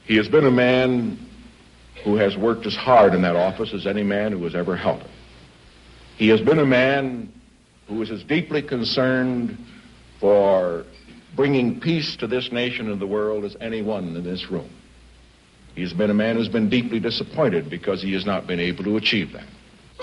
He has been a man who has worked as hard in that office as any man who has ever held it. He has been a man who is as deeply concerned for bringing peace to this nation and the world as anyone in this room. He has been a man who's been deeply disappointed because he has not been able to achieve that.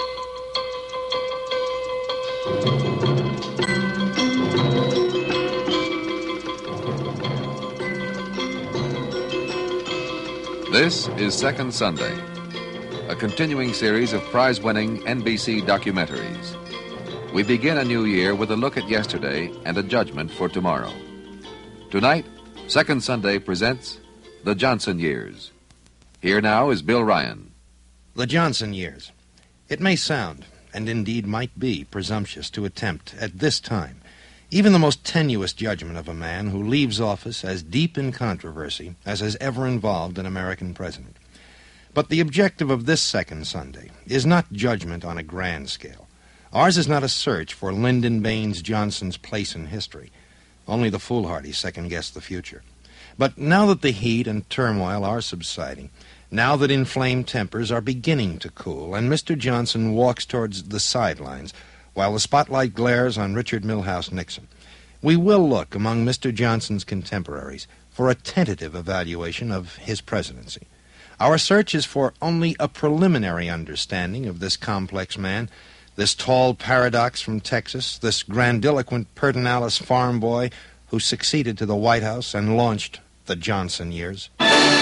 This is Second Sunday, a continuing series of prize-winning NBC documentaries. We begin a new year with a look at yesterday and a judgment for tomorrow. Tonight, Second Sunday presents The Johnson Years. Here now is Bill Ryan. The Johnson Years. It may sound, and indeed might be, presumptuous to attempt, at this time, even the most tenuous judgment of a man who leaves office as deep in controversy as has ever involved an American president. But the objective of this Second Sunday is not judgment on a grand scale. Ours is not a search for Lyndon Baines Johnson's place in history. Only the foolhardy second-guess the future. But now that the heat and turmoil are subsiding, now that inflamed tempers are beginning to cool, and Mr. Johnson walks towards the sidelines while the spotlight glares on Richard Milhous Nixon, we will look among Mr. Johnson's contemporaries for a tentative evaluation of his presidency. Our search is for only a preliminary understanding of this complex man, this tall paradox from Texas, this grandiloquent Pertinalis farm boy who succeeded to the White House and launched the Johnson Years.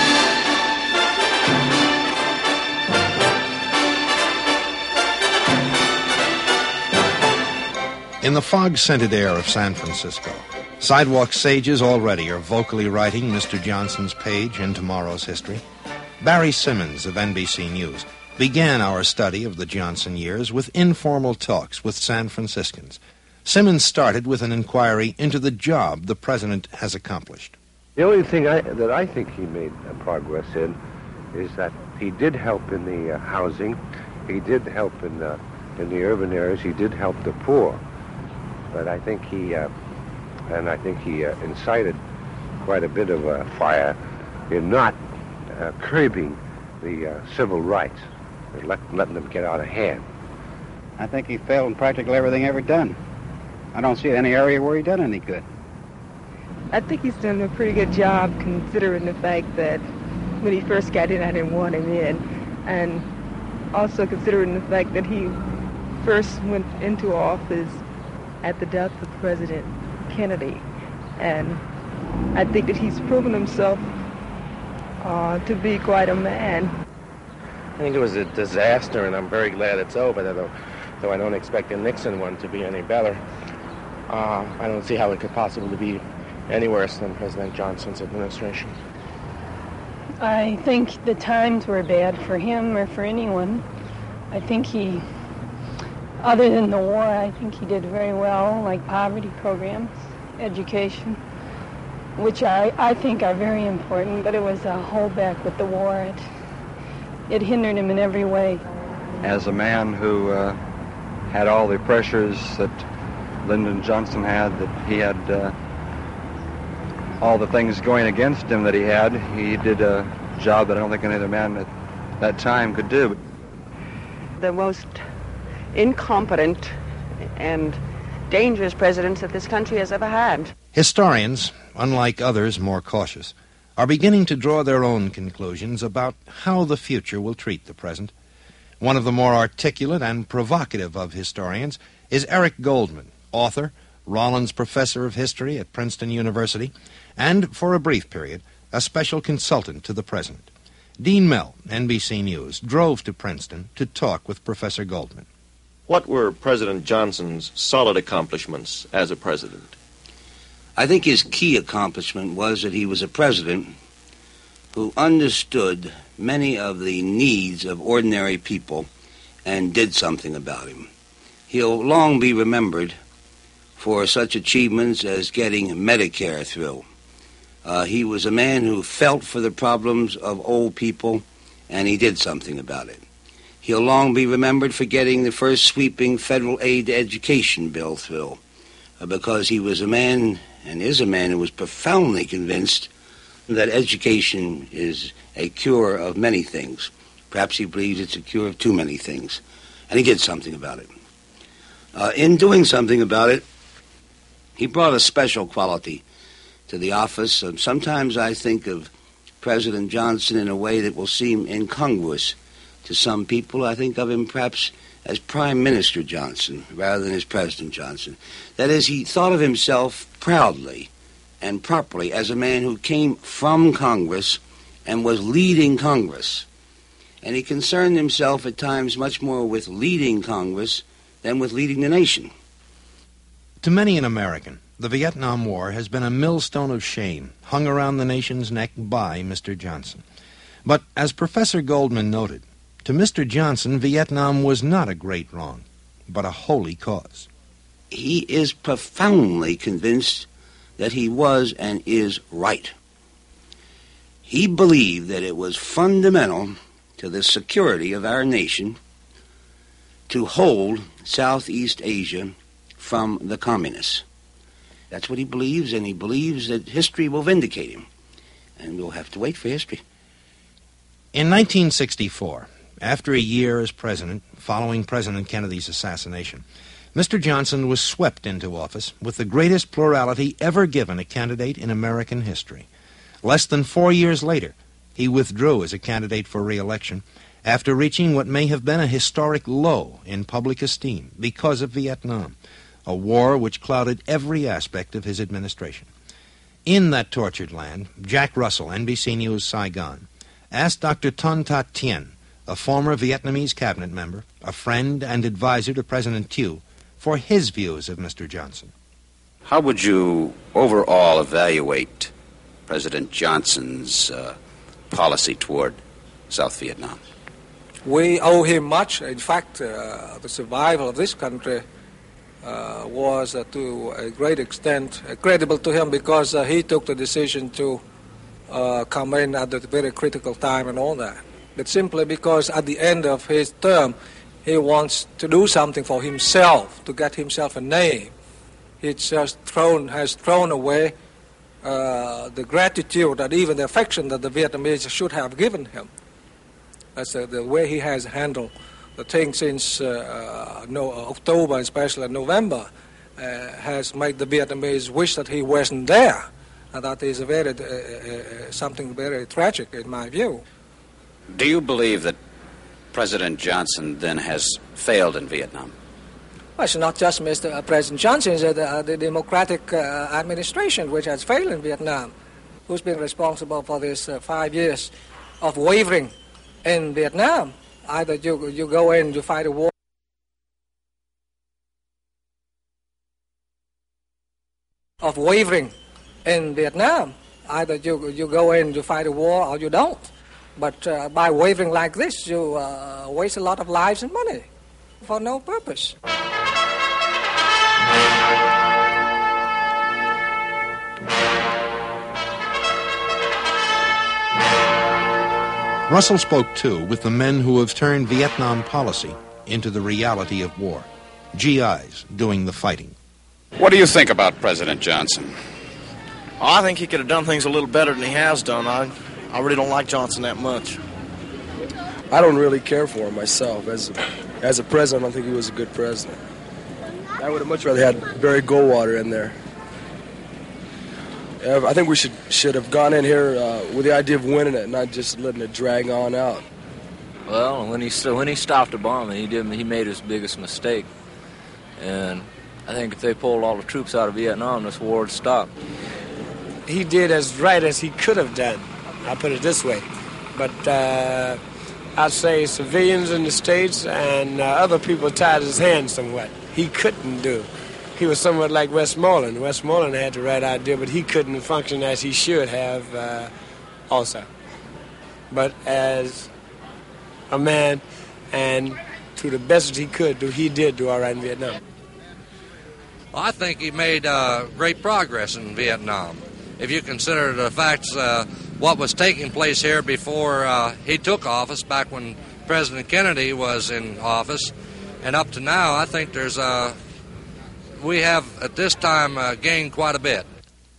In the fog-scented air of San Francisco, sidewalk sages already are vocally writing Mr. Johnson's page in tomorrow's history. Barry Simmons of NBC News began our study of the Johnson Years with informal talks with San Franciscans. Simmons started with an inquiry into the job the president has accomplished. The only thing that I think he made progress in is that he did help in the housing, he did help in the urban areas, he did help the poor. But I think he incited quite a bit of fire in not curbing the civil rights, letting them get out of hand. I think he failed in practically everything ever done. I don't see any area where he done any good. I think he's done a pretty good job considering the fact that when he first got in, I didn't want him in. And also considering the fact that he first went into office at the death of President Kennedy. And I think that he's proven himself to be quite a man. I think it was a disaster, and I'm very glad it's over, though I don't expect the Nixon one to be any better. I don't see how it could possibly be any worse than President Johnson's administration. I think the times were bad for him or for anyone. I think he, other than the war, I think he did very well, like poverty programs, education, which I think are very important, but it was a holdback with the war. It hindered him in every way. As a man who had all the pressures that Lyndon Johnson had, that he had all the things going against him that he did a job that I don't think any other man at that time could do. The most incompetent and dangerous presidents that this country has ever had. Historians, unlike others more cautious, are beginning to draw their own conclusions about how the future will treat the present. One of the more articulate and provocative of historians is Eric Goldman, author, Rollins Professor of History at Princeton University, and, for a brief period, a special consultant to the president. Dean Mell, NBC News, drove to Princeton to talk with Professor Goldman. What were President Johnson's solid accomplishments as a president? I think his key accomplishment was that he was a president who understood many of the needs of ordinary people and did something about them. He'll long be remembered for such achievements as getting Medicare through. He was a man who felt for the problems of old people, and he did something about it. He'll long be remembered for getting the first sweeping federal aid to education bill through, because he was a man, and is a man, who was profoundly convinced that education is a cure of many things. Perhaps he believes it's a cure of too many things. And he did something about it. In doing something about it, he brought a special quality to the office. Sometimes I think of President Johnson in a way that will seem incongruous to some people. I think of him perhaps as Prime Minister Johnson rather than as President Johnson. That is, he thought of himself proudly and properly as a man who came from Congress and was leading Congress. And he concerned himself at times much more with leading Congress than with leading the nation. To many an American, the Vietnam War has been a millstone of shame hung around the nation's neck by Mr. Johnson. But as Professor Goldman noted, to Mr. Johnson, Vietnam was not a great wrong, but a holy cause. He is profoundly convinced that he was and is right. He believed that it was fundamental to the security of our nation to hold Southeast Asia from the communists. That's what he believes, and he believes that history will vindicate him. And we'll have to wait for history. In 1964, after a year as president, following President Kennedy's assassination, Mr. Johnson was swept into office with the greatest plurality ever given a candidate in American history. Less than 4 years later, he withdrew as a candidate for re-election after reaching what may have been a historic low in public esteem because of Vietnam, a war which clouded every aspect of his administration. In that tortured land, Jack Russell, NBC News, Saigon, asked Dr. Ton That Tien, a former Vietnamese cabinet member, a friend and advisor to President Thieu, for his views of Mr. Johnson. How would you overall evaluate President Johnson's policy toward South Vietnam? We owe him much. In fact, the survival of this country was to a great extent credible to him because he took the decision to come in at a very critical time and all that. But simply because at the end of his term, he wants to do something for himself, to get himself a name. He just has thrown away the gratitude and even the affection that the Vietnamese should have given him. That's the way he has handled the thing since October, especially November, has made the Vietnamese wish that he wasn't there. And that is something very tragic in my view. Do you believe that President Johnson then has failed in Vietnam? Well, it's not just Mr. President Johnson, it's the Democratic administration which has failed in Vietnam. Who's been responsible for this 5 years of wavering in Vietnam? Either you go in to fight a war. Of wavering in Vietnam. Either you go in to fight a war or you don't. But by wavering like this, you waste a lot of lives and money for no purpose. Russell spoke, too, with the men who have turned Vietnam policy into the reality of war. GIs doing the fighting. What do you think about President Johnson? I think he could have done things a little better than he has done. I really don't like Johnson that much. I don't really care for him myself. As a president, I think he was a good president. I would have much rather had Barry Goldwater in there. I think we should have gone in here with the idea of winning it, not just letting it drag on out. Well, when he stopped the bombing, he made his biggest mistake. And I think if they pulled all the troops out of Vietnam, this war would stop. He did as right as he could have done. I'll put it this way. But I'd say civilians in the States and other people tied his hands somewhat. He couldn't do. He was somewhat like Westmoreland. Westmoreland had the right idea, but he couldn't function as he should have also. But as a man, and to the best that he could do, he did do all right in Vietnam. I think he made great progress in Vietnam. If you consider the facts, what was taking place here before he took office, back when President Kennedy was in office, and up to now, I think we have at this time gained quite a bit.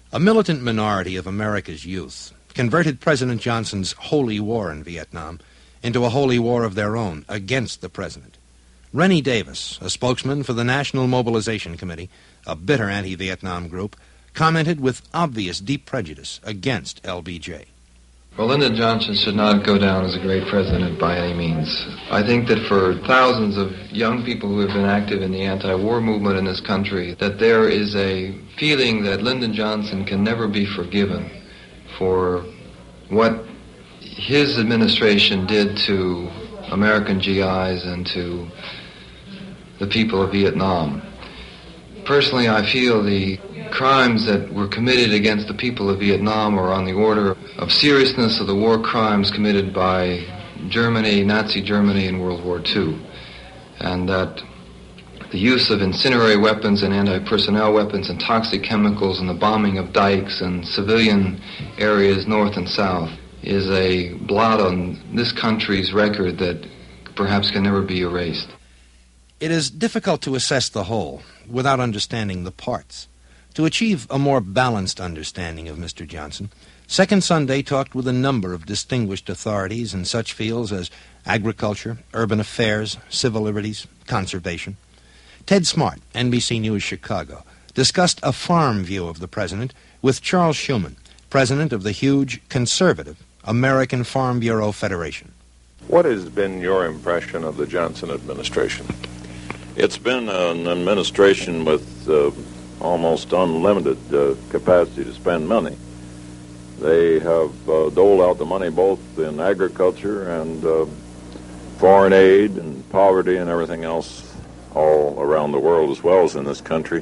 A militant minority of America's youth converted President Johnson's holy war in Vietnam into a holy war of their own against the president. Rennie Davis, a spokesman for the National Mobilization Committee, a bitter anti-Vietnam group, commented with obvious deep prejudice against LBJ. Well, Lyndon Johnson should not go down as a great president by any means. I think that for thousands of young people who have been active in the anti-war movement in this country, that there is a feeling that Lyndon Johnson can never be forgiven for what his administration did to American GIs and to the people of Vietnam. Personally, I feel the crimes that were committed against the people of Vietnam are on the order of seriousness of the war crimes committed by Germany, Nazi Germany in World War II, and that the use of incendiary weapons and anti-personnel weapons and toxic chemicals and the bombing of dikes and civilian areas north and south is a blot on this country's record that perhaps can never be erased. It is difficult to assess the whole without understanding the parts. To achieve a more balanced understanding of Mr. Johnson, Second Sunday talked with a number of distinguished authorities in such fields as agriculture, urban affairs, civil liberties, conservation. Ted Smart, NBC News Chicago, discussed a farm view of the president with Charles Schuman, president of the huge, conservative American Farm Bureau Federation. What has been your impression of the Johnson administration? It's been an administration with almost unlimited capacity to spend money. They have doled out the money both in agriculture and foreign aid and poverty and everything else all around the world as well as in this country.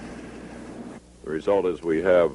The result is we have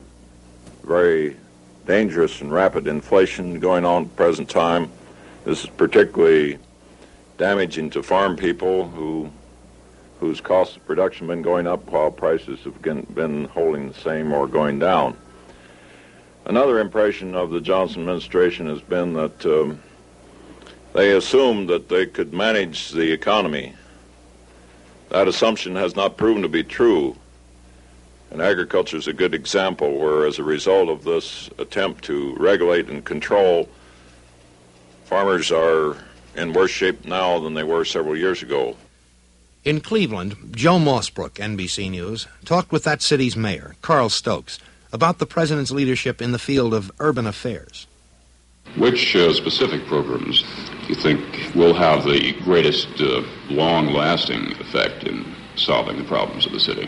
very dangerous and rapid inflation going on at the present time. This is particularly damaging to farm people whose costs of production have been going up while prices have been holding the same or going down. Another impression of the Johnson administration has been that they assumed that they could manage the economy. That assumption has not proven to be true. And agriculture is a good example where, as a result of this attempt to regulate and control, farmers are in worse shape now than they were several years ago. In Cleveland, Joe Mossbrook, NBC News, talked with that city's mayor, Carl Stokes, about the president's leadership in the field of urban affairs. Which specific programs do you think will have the greatest long-lasting effect in solving the problems of the city?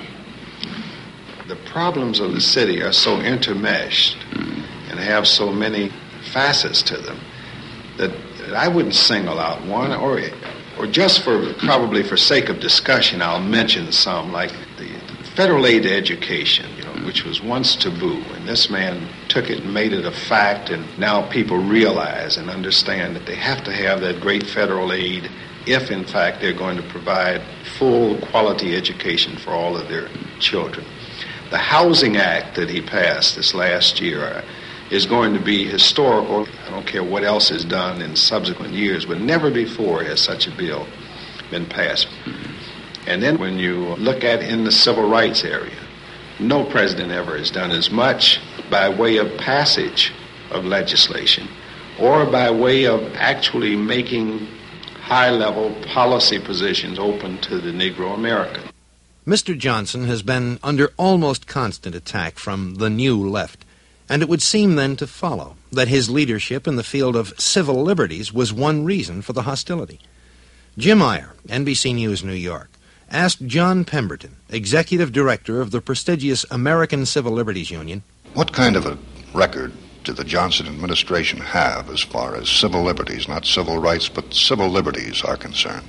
The problems of the city are so intermeshed and have so many facets to them that I wouldn't single out one, or just probably for sake of discussion, I'll mention some, like the federal aid to education, which was once taboo, and this man took it and made it a fact, and now people realize and understand that they have to have that great federal aid if, in fact, they're going to provide full quality education for all of their children. The Housing Act that he passed this last year is going to be historical. I don't care what else is done in subsequent years, but never before has such a bill been passed. And then when you look at in the civil rights area, no president ever has done as much by way of passage of legislation or by way of actually making high-level policy positions open to the Negro American. Mr. Johnson has been under almost constant attack from the new left, and it would seem then to follow that his leadership in the field of civil liberties was one reason for the hostility. Jim Iyer, NBC News, New York, asked John Pemberton, executive director of the prestigious American Civil Liberties Union, what kind of a record did the Johnson administration have as far as civil liberties, not civil rights, but civil liberties are concerned?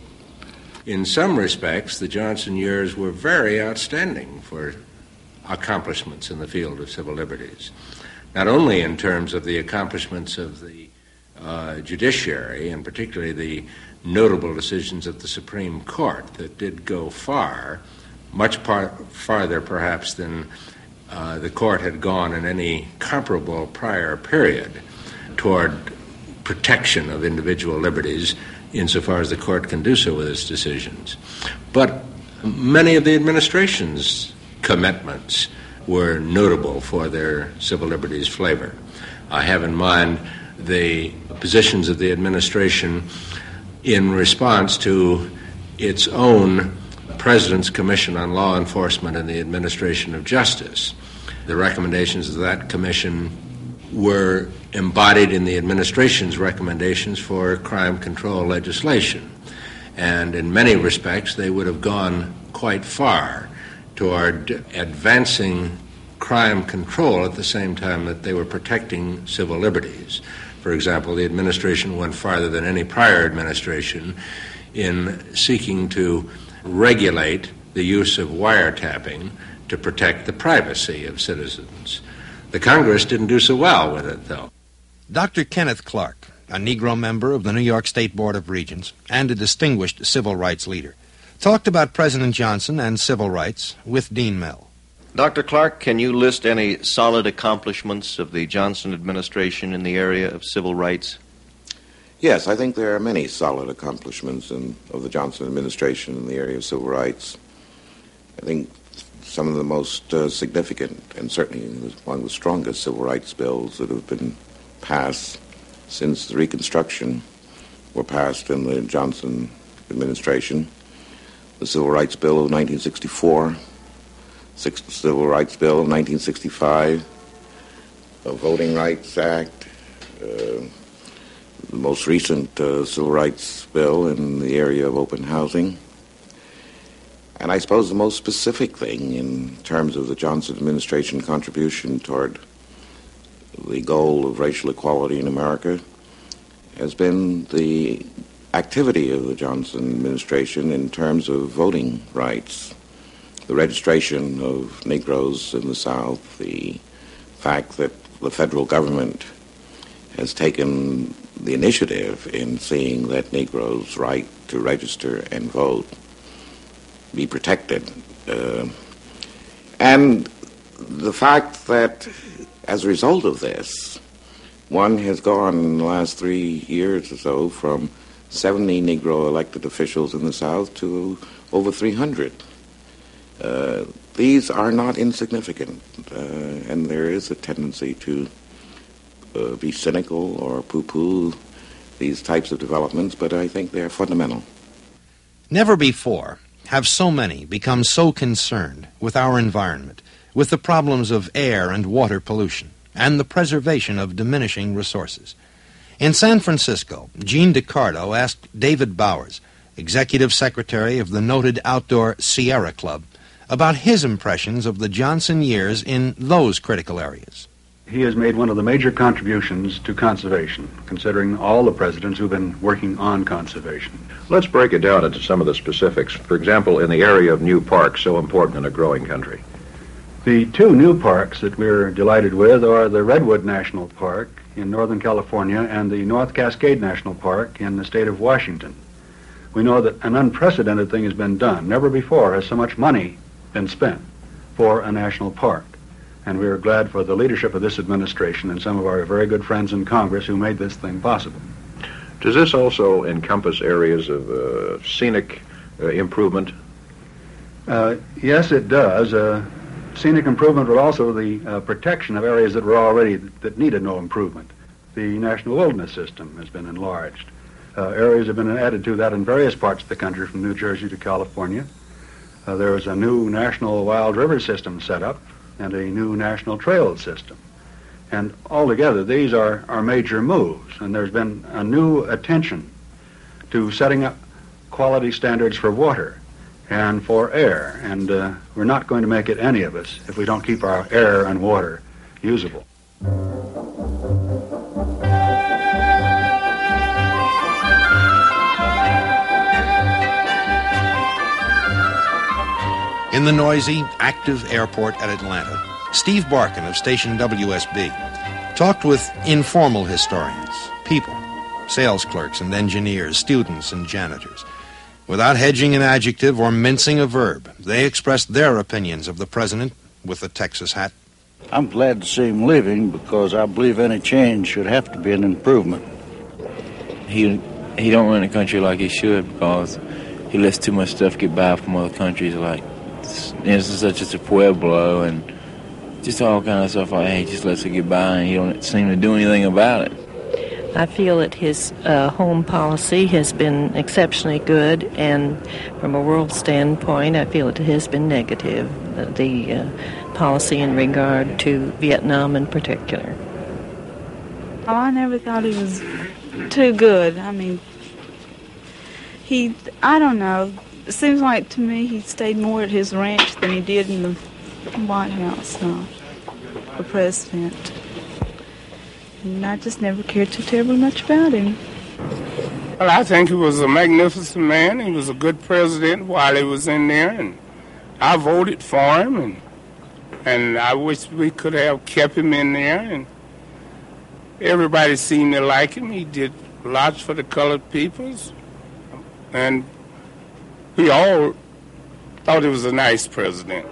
In some respects, the Johnson years were very outstanding for accomplishments in the field of civil liberties, not only in terms of the accomplishments of the judiciary, and particularly the notable decisions of the Supreme Court that did go far, much farther perhaps than the court had gone in any comparable prior period toward protection of individual liberties insofar as the court can do so with its decisions. But many of the administration's commitments were notable for their civil liberties flavor. I have in mind the positions of the administration in response to its own President's Commission on Law Enforcement and the Administration of Justice. The recommendations of that commission were embodied in the administration's recommendations for crime control legislation. And in many respects, they would have gone quite far toward advancing crime control at the same time that they were protecting civil liberties. For example, the administration went farther than any prior administration in seeking to regulate the use of wiretapping to protect the privacy of citizens. The Congress didn't do so well with it, though. Dr. Kenneth Clark, a Negro member of the New York State Board of Regents and a distinguished civil rights leader, talked about President Johnson and civil rights with Dean Mell. Dr. Clark, can you list any solid accomplishments of the Johnson administration in the area of civil rights? Yes, I think there are many solid accomplishments of the Johnson administration in the area of civil rights. I think some of the most significant and certainly one of the strongest civil rights bills that have been passed since the Reconstruction were passed in the Johnson administration. The Civil Rights Bill of 1964, Civil Rights Bill of 1965, the Voting Rights Act, the most recent Civil Rights Bill in the area of open housing. And I suppose the most specific thing in terms of the Johnson administration contribution toward the goal of racial equality in America has been the activity of the Johnson administration in terms of voting rights, the registration of Negroes in the South, the fact that the federal government has taken the initiative in seeing that Negroes' right to register and vote be protected. And the fact that as a result of this, one has gone in the last 3 years or so from 70 Negro elected officials in the South to over 300. These are not insignificant, and there is a tendency to be cynical or poo-poo these types of developments, but I think they are fundamental. Never before have so many become so concerned with our environment, with the problems of air and water pollution, and the preservation of diminishing resources. In San Francisco, Gene DiCardo asked David Bowers, executive secretary of the noted outdoor Sierra Club, about his impressions of the Johnson years in those critical areas. He has made one of the major contributions to conservation, considering all the presidents who've been working on conservation. Let's break it down into some of the specifics. For example, in the area of new parks, so important in a growing country. The two new parks that we're delighted with are the Redwood National Park in Northern California and the North Cascade National Park in the state of Washington. We know that an unprecedented thing has been done. Never before has so much money been spent for a national park. And we are glad for the leadership of this administration and some of our very good friends in Congress who made this thing possible. Does this also encompass areas of scenic improvement? Yes, it does. Scenic improvement, but also the protection of areas that were already that needed no improvement. The National Wilderness System has been enlarged. Areas have been added to that in various parts of the country, from New Jersey to California. There is a new National Wild River System set up and a new National Trail System. And altogether, these are major moves, and there's been a new attention to setting up quality standards for water and for air, and we're not going to make it, any of us, if we don't keep our air and water usable. In the noisy, active airport at Atlanta, Steve Barkin of station WSB talked with informal historians, people, sales clerks and engineers, students and janitors. Without hedging an adjective or mincing a verb, they expressed their opinions of the president with the Texas hat. I'm glad to see him leaving because I believe any change should have to be an improvement. He don't run the country like he should because he lets too much stuff get by from other countries, like instance such as the Pueblo and Just all kind of stuff like, hey, just lets it get by, and he don't seem to do anything about it. I feel that his home policy has been exceptionally good, and from a world standpoint, I feel it has been negative, the policy in regard to Vietnam in particular. Oh, I never thought he was too good. I mean, I don't know. It seems like to me he stayed more at his ranch than he did in the White House, the president. And I just never cared too terribly much about him. Well, I think he was a magnificent man. He was a good president while he was in there, and I voted for him, and I wish we could have kept him in there, and everybody seemed to like him. He did lots for the colored peoples, and we all thought he was a nice president.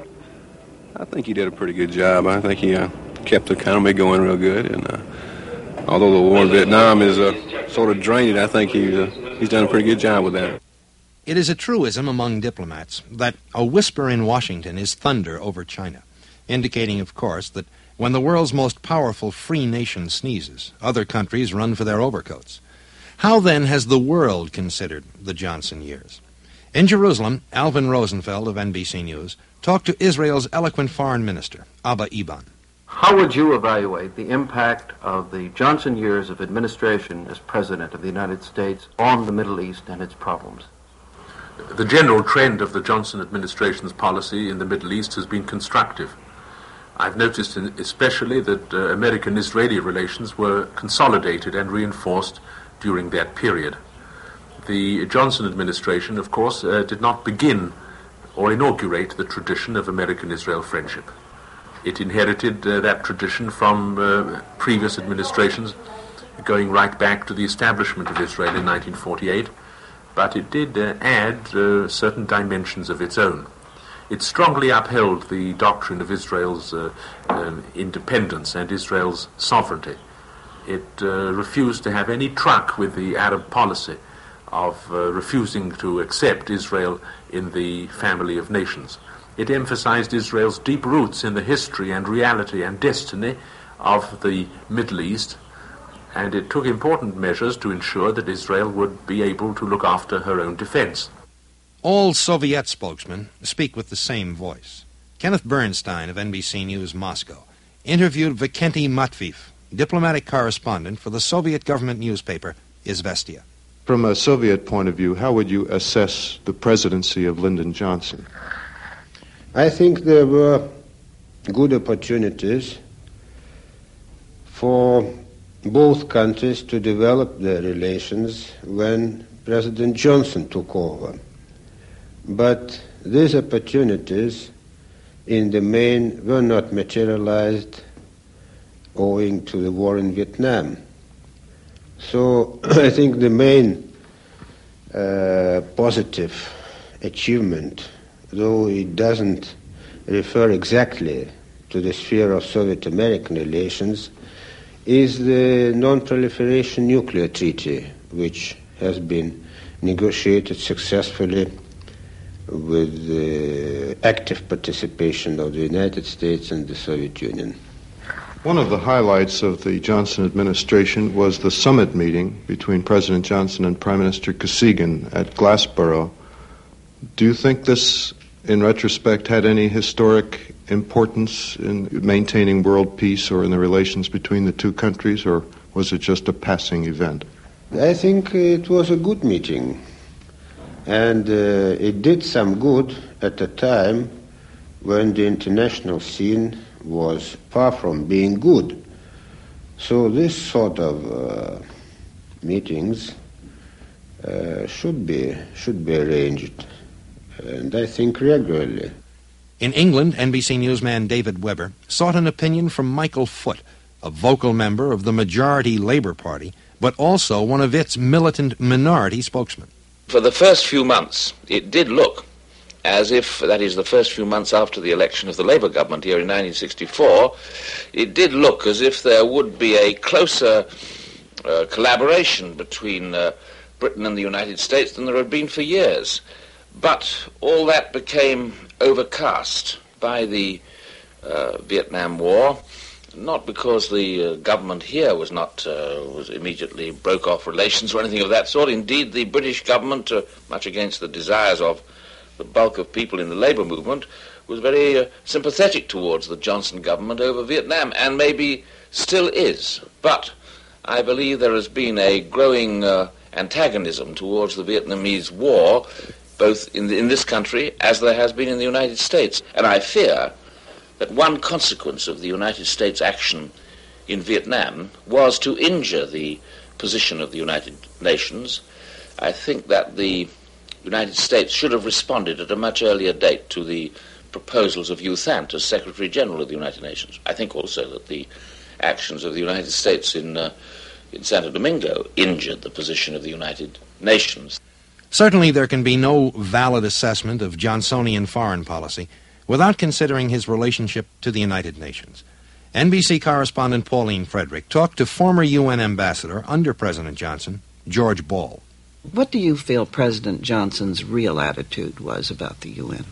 I think he did a pretty good job. I think he kept the economy going real good, and although the war in Vietnam is sort of drained, I think he's done a pretty good job with that. It is a truism among diplomats that a whisper in Washington is thunder over China, indicating, of course, that when the world's most powerful free nation sneezes, other countries run for their overcoats. How, then, has the world considered the Johnson years? In Jerusalem, Alvin Rosenfeld of NBC News talked to Israel's eloquent foreign minister, Abba Eban. How would you evaluate the impact of the Johnson years of administration as President of the United States on the Middle East and its problems? The general trend of the Johnson administration's policy in the Middle East has been constructive. I've noticed especially that American-Israeli relations were consolidated and reinforced during that period. The Johnson administration, of course, did not begin or inaugurate the tradition of American-Israel friendship. It inherited that tradition from previous administrations, going right back to the establishment of Israel in 1948, but it did add certain dimensions of its own. It strongly upheld the doctrine of Israel's independence and Israel's sovereignty. It refused to have any truck with the Arab policy of refusing to accept Israel in the family of nations. It emphasized Israel's deep roots in the history and reality and destiny of the Middle East, and it took important measures to ensure that Israel would be able to look after her own defense. All Soviet spokesmen speak with the same voice. Kenneth Bernstein of NBC News Moscow interviewed Vikenty Matveev, diplomatic correspondent for the Soviet government newspaper Izvestia. From a Soviet point of view, how would you assess the presidency of Lyndon Johnson? I think there were good opportunities for both countries to develop their relations when President Johnson took over. But these opportunities, in the main, were not materialized owing to the war in Vietnam. So I think the main positive achievement, though it doesn't refer exactly to the sphere of Soviet-American relations, is the Non-Proliferation Nuclear Treaty, which has been negotiated successfully with the active participation of the United States and the Soviet Union. One of the highlights of the Johnson administration was the summit meeting between President Johnson and Prime Minister Kosygin at Glassboro. Do you think this, in retrospect, had any historic importance in maintaining world peace or in the relations between the two countries, or was it just a passing event? I think it was a good meeting, and it did some good at a time when the international scene was far from being good. So this sort of meetings should be arranged, and I think regularly. In England, NBC newsman David Webber sought an opinion from Michael Foot, a vocal member of the majority Labour Party, but also one of its militant minority spokesmen. For the first few months, it did look as if, that is, the first few months after the election of the Labour government here in 1964, it did look as if there would be a closer collaboration between Britain and the United States than there had been for years. But all that became overcast by the Vietnam War, not because the government here was immediately broke off relations or anything of that sort. Indeed, the British government, much against the desires of the bulk of people in the labor movement, was very sympathetic towards the Johnson government over Vietnam, and maybe still is. But I believe there has been a growing antagonism towards the Vietnamese war, both in this country as there has been in the United States. And I fear that one consequence of the United States action in Vietnam was to injure the position of the United Nations. I think that the United States should have responded at a much earlier date to the proposals of U Thant as Secretary General of the United Nations. I think also that the actions of the United States in Santo Domingo injured the position of the United Nations. Certainly there can be no valid assessment of Johnsonian foreign policy without considering his relationship to the United Nations. NBC correspondent Pauline Frederick talked to former UN ambassador under President Johnson, George Ball. What do you feel President Johnson's real attitude was about the UN?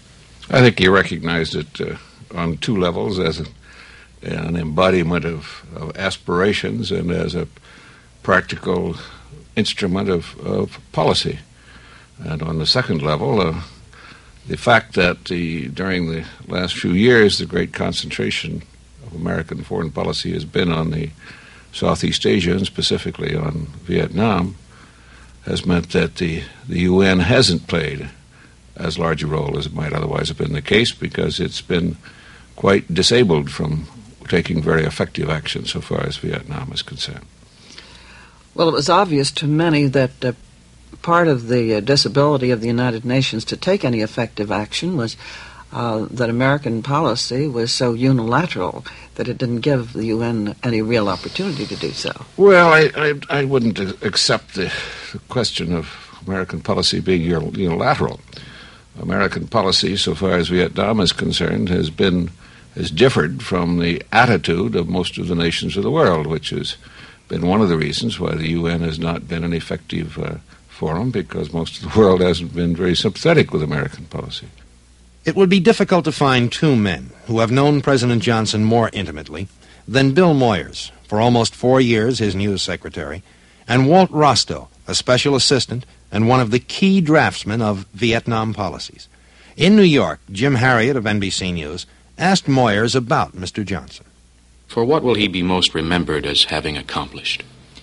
I think he recognized it on two levels, as an embodiment of aspirations and as a practical instrument of policy. And on the second level, the fact that during the last few years the great concentration of American foreign policy has been on the Southeast Asia and specifically on Vietnam has meant that the UN hasn't played as large a role as it might otherwise have been the case, because it's been quite disabled from taking very effective action so far as Vietnam is concerned. Well, it was obvious to many that part of the disability of the United Nations to take any effective action was that American policy was so unilateral that it didn't give the UN any real opportunity to do so. Well, I wouldn't accept the question of American policy being unilateral. American policy, so far as Vietnam is concerned, has differed from the attitude of most of the nations of the world, which has been one of the reasons why the UN has not been an effective forum, because most of the world hasn't been very sympathetic with American policy. It would be difficult to find two men who have known President Johnson more intimately than Bill Moyers, for almost 4 years his news secretary, and Walt Rostow, a special assistant and one of the key draftsmen of Vietnam policies. In New York, Jim Harriet of NBC News asked Moyers about Mr. Johnson. For what will he be most remembered as having accomplished?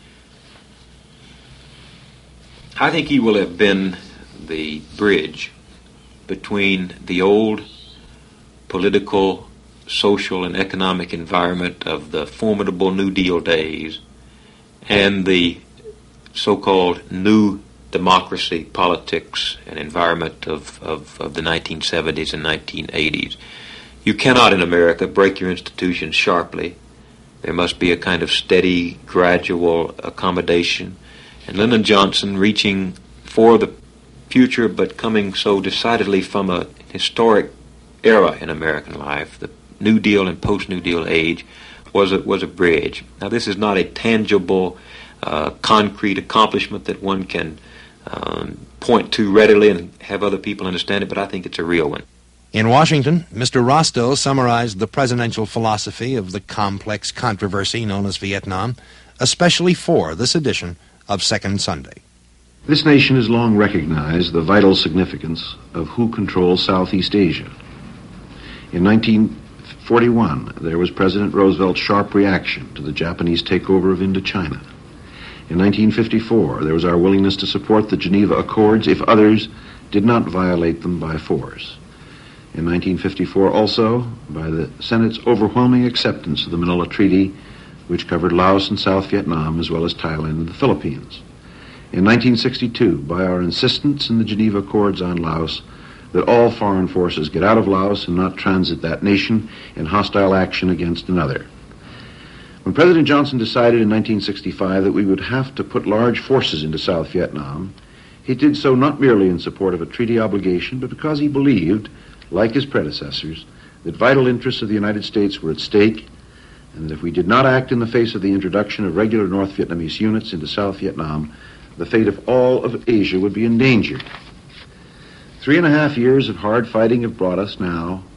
I think he will have been the bridge between the old political, social, and economic environment of the formidable New Deal days and the so-called new democracy, politics, and environment of the 1970s and 1980s. You cannot in America break your institutions sharply. There must be a kind of steady, gradual accommodation. And Lyndon Johnson, reaching for the future but coming so decidedly from a historic era in American life, the New Deal and post-New Deal age, was a bridge. Now, this is not a tangible, concrete accomplishment that one can point to readily and have other people understand it, but I think it's a real one. In Washington, Mr. Rostow summarized the presidential philosophy of the complex controversy known as Vietnam, especially for this edition of Second Sunday. This nation has long recognized the vital significance of who controls Southeast Asia. In 1941, there was President Roosevelt's sharp reaction to the Japanese takeover of Indochina. In 1954, there was our willingness to support the Geneva Accords if others did not violate them by force. In 1954 also, by the Senate's overwhelming acceptance of the Manila Treaty, which covered Laos and South Vietnam as well as Thailand and the Philippines. In 1962, by our insistence in the Geneva Accords on Laos that all foreign forces get out of Laos and not transit that nation in hostile action against another. When President Johnson decided in 1965 that we would have to put large forces into South Vietnam, he did so not merely in support of a treaty obligation, but because he believed, like his predecessors, that vital interests of the United States were at stake, and that if we did not act in the face of the introduction of regular North Vietnamese units into South Vietnam, the fate of all of Asia would be endangered. 3.5 years of hard fighting have brought us now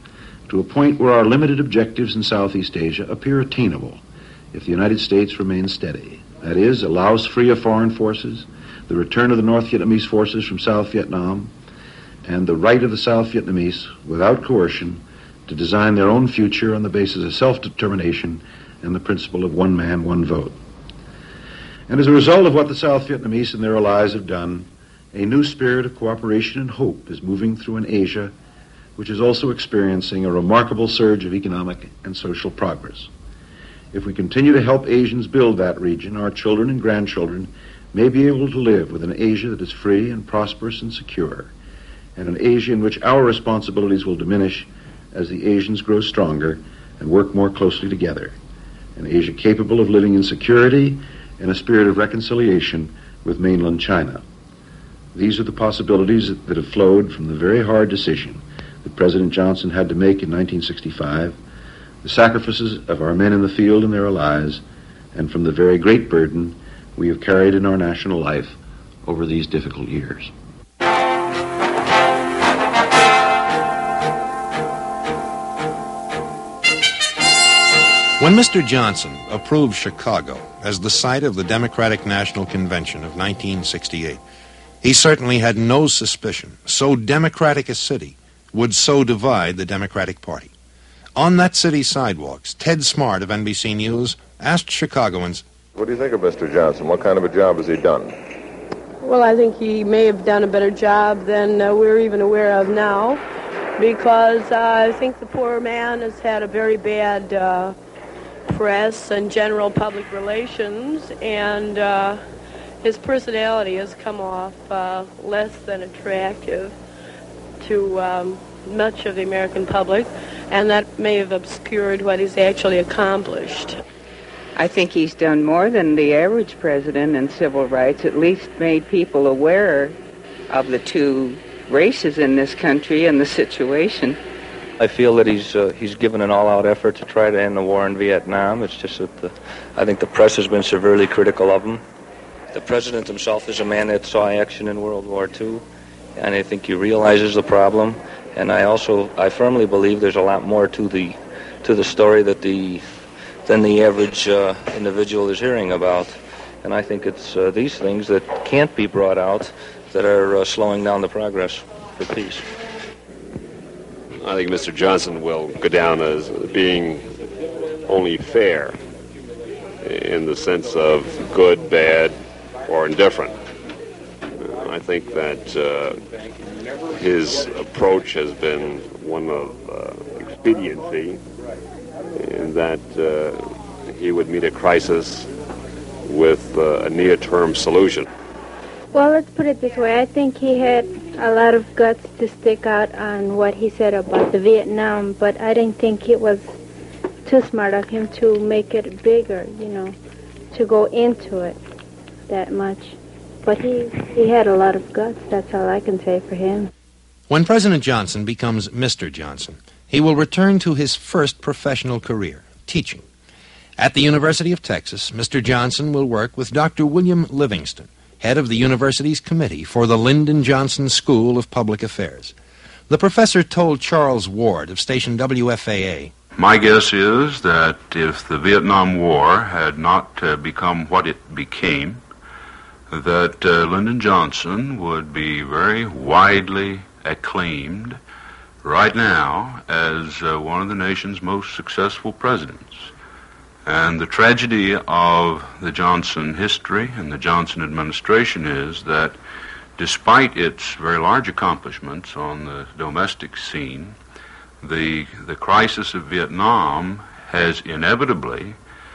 to a point where our limited objectives in Southeast Asia appear attainable if the United States remains steady. That is, allows free of foreign forces, the return of the North Vietnamese forces from South Vietnam, and the right of the South Vietnamese, without coercion, to design their own future on the basis of self-determination and the principle of one man, one vote. And as a result of what the South Vietnamese and their allies have done, a new spirit of cooperation and hope is moving through an Asia which is also experiencing a remarkable surge of economic and social progress. If we continue to help Asians build that region, our children and grandchildren may be able to live with an Asia that is free and prosperous and secure, and an Asia in which our responsibilities will diminish as the Asians grow stronger and work more closely together. An Asia capable of living in security and a spirit of reconciliation with mainland China. These are the possibilities that have flowed from the very hard decision that President Johnson had to make in 1965, the sacrifices of our men in the field and their allies, and from the very great burden we have carried in our national life over these difficult years. When Mr. Johnson approved Chicago as the site of the Democratic National Convention of 1968, he certainly had no suspicion so democratic a city would so divide the Democratic Party. On that city's sidewalks, Ted Smart of NBC News asked Chicagoans, "What do you think of Mr. Johnson? What kind of a job has he done?" Well, I think he may have done a better job than we're even aware of now, because I think the poor man has had a very bad press and general public relations, and his personality has come off less than attractive to much of the American public, and that may have obscured what he's actually accomplished. I think he's done more than the average president in civil rights, at least made people aware of the two races in this country and the situation. I feel that he's given an all-out effort to try to end the war in Vietnam. It's just that I think the press has been severely critical of him. The president himself is a man that saw action in World War II, and I think he realizes the problem. And I firmly believe there's a lot more to the story than the average individual is hearing about. And I think it's these things that can't be brought out that are slowing down the progress for peace. I think Mr. Johnson will go down as being only fair in the sense of good, bad, or indifferent. I think that his approach has been one of expediency, in that he would meet a crisis with a near-term solution. Well, let's put it this way. I think he had a lot of guts to stick out on what he said about the Vietnam, but I didn't think it was too smart of him to make it bigger, to go into it that much. But he had a lot of guts. That's all I can say for him. When President Johnson becomes Mr. Johnson, he will return to his first professional career, teaching. At the University of Texas, Mr. Johnson will work with Dr. William Livingston, head of the university's committee for the Lyndon Johnson School of Public Affairs. The professor told Charles Ward of station WFAA, "My guess is that if the Vietnam War had not become what it became, that Lyndon Johnson would be very widely acclaimed right now as one of the nation's most successful presidents. And the tragedy of the Johnson history and the Johnson administration is that despite its very large accomplishments on the domestic scene, the crisis of Vietnam has inevitably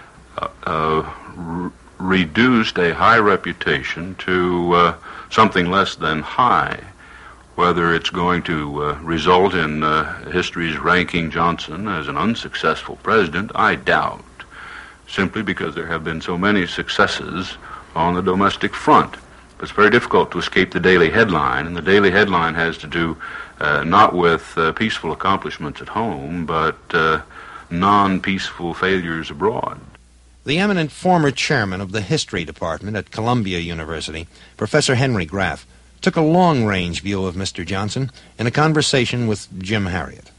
reduced a high reputation to something less than high. Whether it's going to result in history's ranking Johnson as an unsuccessful president, I doubt, simply because there have been so many successes on the domestic front. But it's very difficult to escape the daily headline, and the daily headline has to do not with peaceful accomplishments at home, but non-peaceful failures abroad. The eminent former chairman of the history department at Columbia University, Professor Henry Graff, took a long-range view of Mr. Johnson in a conversation with Jim Harriet.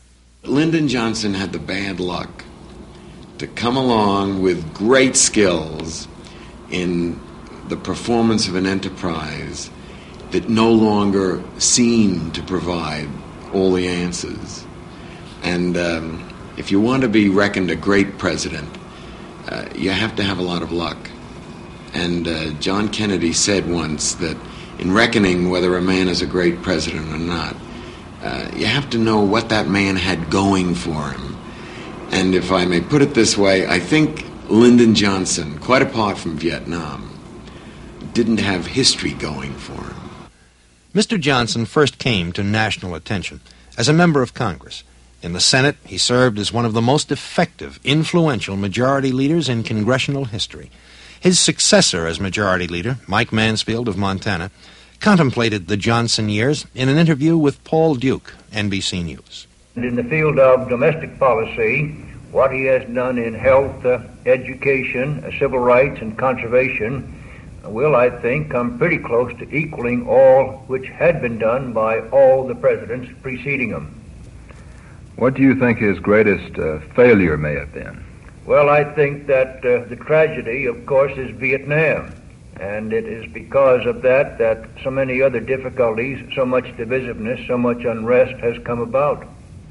Lyndon Johnson had the bad luck to come along with great skills in the performance of an enterprise that no longer seemed to provide all the answers. And if you want to be reckoned a great president, you have to have a lot of luck. And John Kennedy said once that in reckoning whether a man is a great president or not, you have to know what that man had going for him. And if I may put it this way, I think Lyndon Johnson, quite apart from Vietnam, didn't have history going for him. Mr. Johnson first came to national attention as a member of Congress. In the Senate, he served as one of the most effective, influential majority leaders in congressional history. His successor as majority leader, Mike Mansfield of Montana, contemplated the Johnson years in an interview with Paul Duke, NBC News. In the field of domestic policy, what he has done in health, education, civil rights, and conservation will, I think, come pretty close to equaling all which had been done by all the presidents preceding him. What do you think his greatest failure may have been? Well, I think that the tragedy, of course, is Vietnam. And it is because of that that so many other difficulties, so much divisiveness, so much unrest has come about.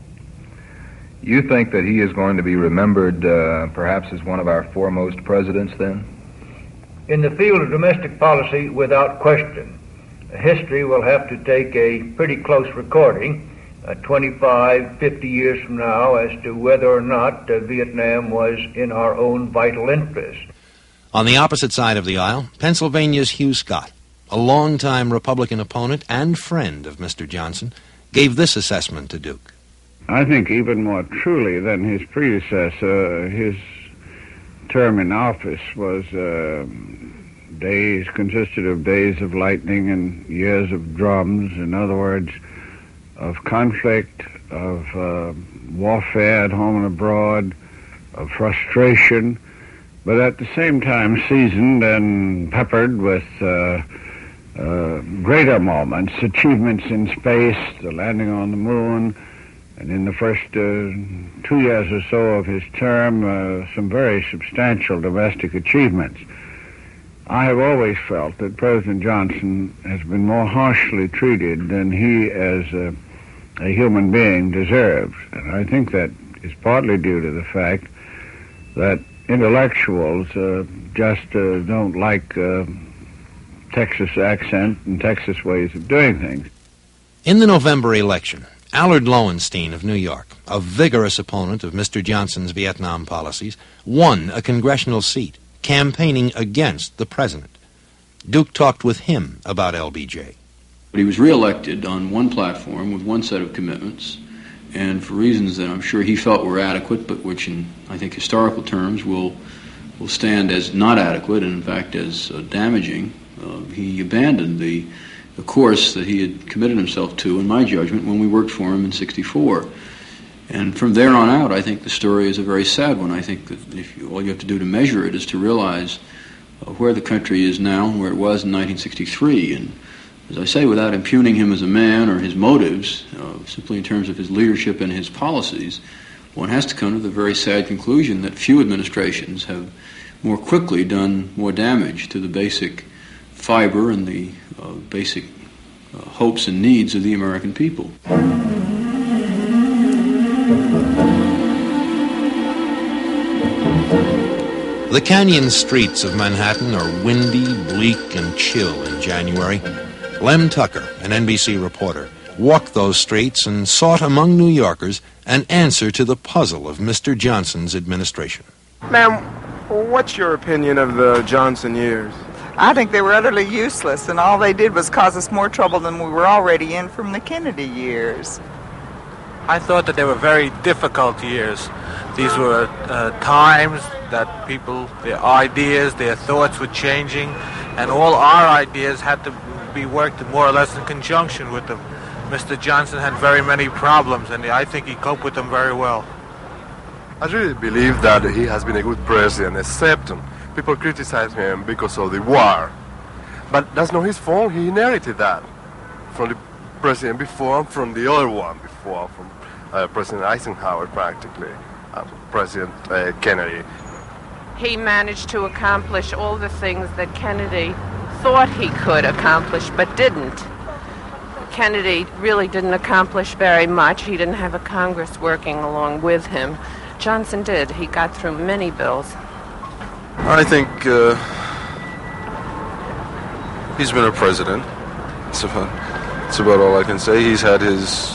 You think that he is going to be remembered perhaps as one of our foremost presidents then? In the field of domestic policy, without question, history will have to take a pretty close recording 25, 50 years from now as to whether or not Vietnam was in our own vital interest. On the opposite side of the aisle, Pennsylvania's Hugh Scott, a longtime Republican opponent and friend of Mr. Johnson, gave this assessment to Duke. I think even more truly than his predecessor, his term in office was consisted of days of lightning and years of drums. In other words, of conflict, of warfare at home and abroad, of frustration, but at the same time seasoned and peppered with greater moments, achievements in space, the landing on the moon, and in the first 2 years or so of his term, some very substantial domestic achievements. I have always felt that President Johnson has been more harshly treated than he as a human being deserved. And I think that is partly due to the fact that intellectuals just don't like Texas accent and Texas ways of doing things. In the November election, Allard Lowenstein of New York, a vigorous opponent of Mr. Johnson's Vietnam policies, won a congressional seat, campaigning against the president. Duke talked with him about LBJ. But he was reelected on one platform with one set of commitments, and for reasons that I'm sure he felt were adequate, but which in, I think, historical terms will stand as not adequate and, in fact, as damaging, he abandoned the course that he had committed himself to, in my judgment, when we worked for him in '64. And from there on out, I think the story is a very sad one. I think that all you have to do to measure it is to realize where the country is now and where it was in 1963. And as I say, without impugning him as a man or his motives, simply in terms of his leadership and his policies, one has to come to the very sad conclusion that few administrations have more quickly done more damage to the basic fiber and the basic hopes and needs of the American people. The canyon streets of Manhattan are windy, bleak, and chill in January. Lem Tucker, an NBC reporter, walked those streets and sought among New Yorkers an answer to the puzzle of Mr. Johnson's administration. Ma'am, what's your opinion of the Johnson years? I think they were utterly useless, and all they did was cause us more trouble than we were already in from the Kennedy years. I thought that they were very difficult years. These were times that people, their ideas, their thoughts were changing, and all our ideas had to be worked more or less in conjunction with them. Mr. Johnson had very many problems, and I think he coped with them very well. I really believe that he has been a good president, except people criticize him because of the war. But that's not his fault. He inherited that from the president before, from the other one before, from President Eisenhower, practically, President Kennedy. He managed to accomplish all the things that Kennedy thought he could accomplish, but didn't. Kennedy really didn't accomplish very much. He didn't have a Congress working along with him. Johnson did. He got through many bills. I think he's been a president. That's about all I can say. He's had his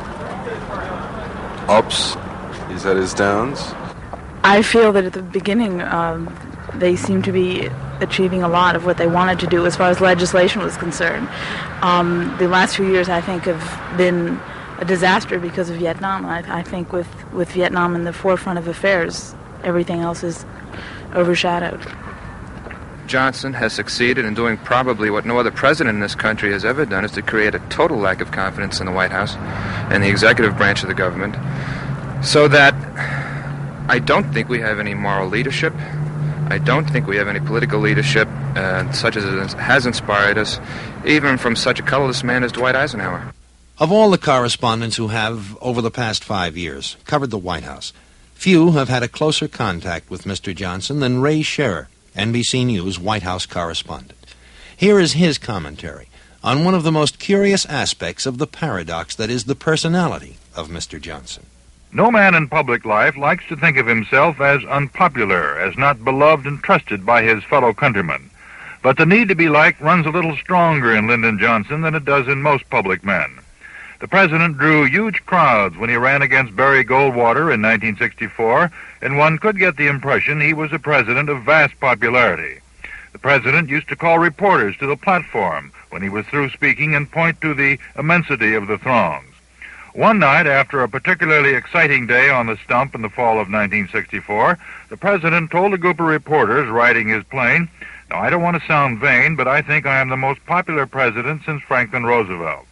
ups. He's had his downs. I feel that at the beginning, they seemed to be achieving a lot of what they wanted to do as far as legislation was concerned. The last few years, I think, have been a disaster because of Vietnam. I think with Vietnam in the forefront of affairs, everything else is overshadowed. Johnson has succeeded in doing probably what no other president in this country has ever done, is to create a total lack of confidence in the White House and the executive branch of the government, so that I don't think we have any moral leadership. I don't think we have any political leadership such as it has inspired us, even from such a colorless man as Dwight Eisenhower. Of all the correspondents who have, over the past 5 years, covered the White House, few have had a closer contact with Mr. Johnson than Ray Scherer, NBC News White House correspondent. Here is his commentary on one of the most curious aspects of the paradox that is the personality of Mr. Johnson. No man in public life likes to think of himself as unpopular, as not beloved and trusted by his fellow countrymen. But the need to be liked runs a little stronger in Lyndon Johnson than it does in most public men. The president drew huge crowds when he ran against Barry Goldwater in 1964, and one could get the impression he was a president of vast popularity. The president used to call reporters to the platform when he was through speaking and point to the immensity of the throngs. One night, after a particularly exciting day on the stump in the fall of 1964, the president told a group of reporters riding his plane, "Now, I don't want to sound vain, but I think I am the most popular president since Franklin Roosevelt."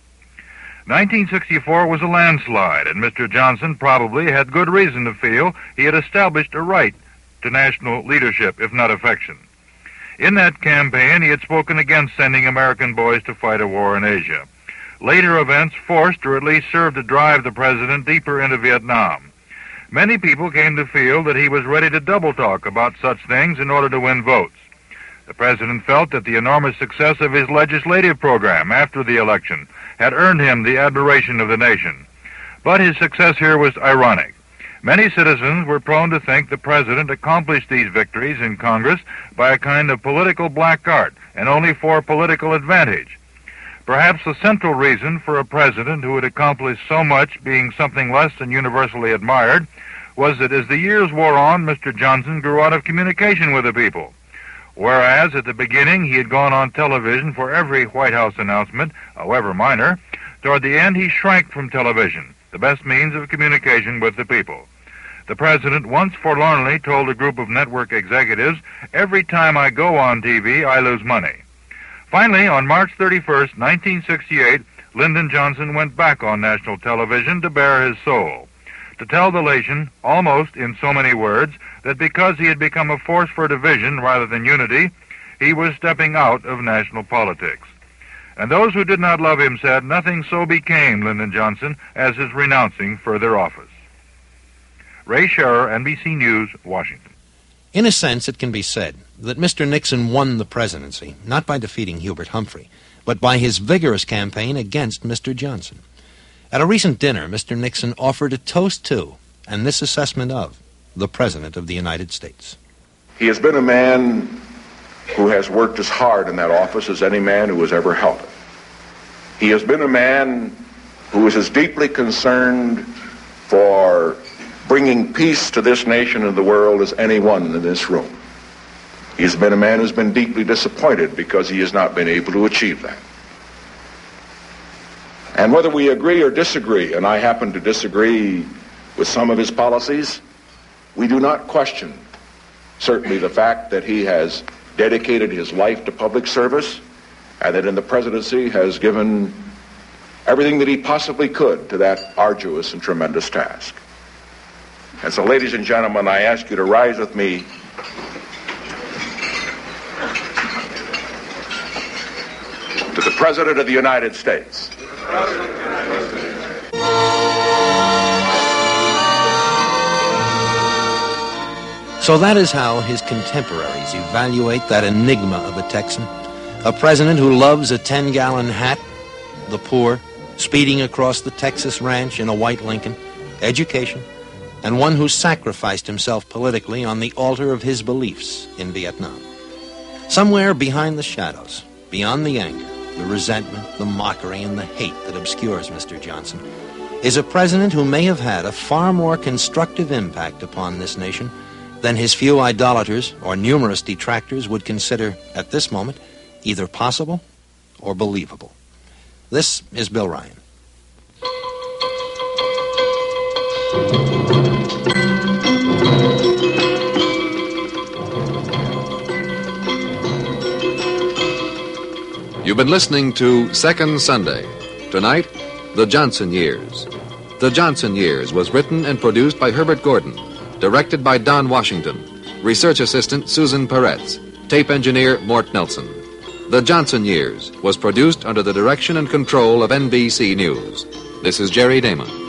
1964 was a landslide, and Mr. Johnson probably had good reason to feel he had established a right to national leadership, if not affection. In that campaign, he had spoken against sending American boys to fight a war in Asia. Later events forced or at least served to drive the president deeper into Vietnam. Many people came to feel that he was ready to double talk about such things in order to win votes. The president felt that the enormous success of his legislative program after the election had earned him the admiration of the nation. But his success here was ironic. Many citizens were prone to think the president accomplished these victories in Congress by a kind of political black art and only for political advantage. Perhaps the central reason for a president who had accomplished so much being something less than universally admired was that as the years wore on, Mr. Johnson grew out of communication with the people. Whereas at the beginning he had gone on television for every White House announcement, however minor, toward the end he shrank from television, the best means of communication with the people. The president once forlornly told a group of network executives, "Every time I go on TV, I lose money." Finally, on March 31st, 1968, Lyndon Johnson went back on national television to bare his soul, to tell the nation, almost in so many words, that because he had become a force for division rather than unity, he was stepping out of national politics. And those who did not love him said nothing so became Lyndon Johnson as his renouncing further office. Ray Scherer, NBC News, Washington. In a sense, it can be said that Mr. Nixon won the presidency, not by defeating Hubert Humphrey, but by his vigorous campaign against Mr. Johnson. At a recent dinner, Mr. Nixon offered a toast to, and this assessment of, the President of the United States. He has been a man who has worked as hard in that office as any man who has ever held it. He has been a man who is as deeply concerned for bringing peace to this nation and the world as anyone in this room. He has been a man who's been deeply disappointed because he has not been able to achieve that. And whether we agree or disagree, and I happen to disagree with some of his policies, we do not question certainly the fact that he has dedicated his life to public service and that in the presidency has given everything that he possibly could to that arduous and tremendous task. And so, ladies and gentlemen, I ask you to rise with me to the President of the United States. So that is how his contemporaries evaluate that enigma of a Texan, a president who loves a 10-gallon hat, the poor, speeding across the Texas ranch in a white Lincoln, education, and one who sacrificed himself politically on the altar of his beliefs in Vietnam. Somewhere behind the shadows, beyond the anger, the resentment, the mockery, and the hate that obscures Mr. Johnson, is a president who may have had a far more constructive impact upon this nation than his few idolaters or numerous detractors would consider at this moment either possible or believable. This is Bill Ryan. You've been listening to Second Sunday. Tonight, The Johnson Years. The Johnson Years was written and produced by Herbert Gordon, directed by Don Washington, research assistant Susan Peretz, tape engineer Mort Nelson. The Johnson Years was produced under the direction and control of NBC News. This is Jerry Damon.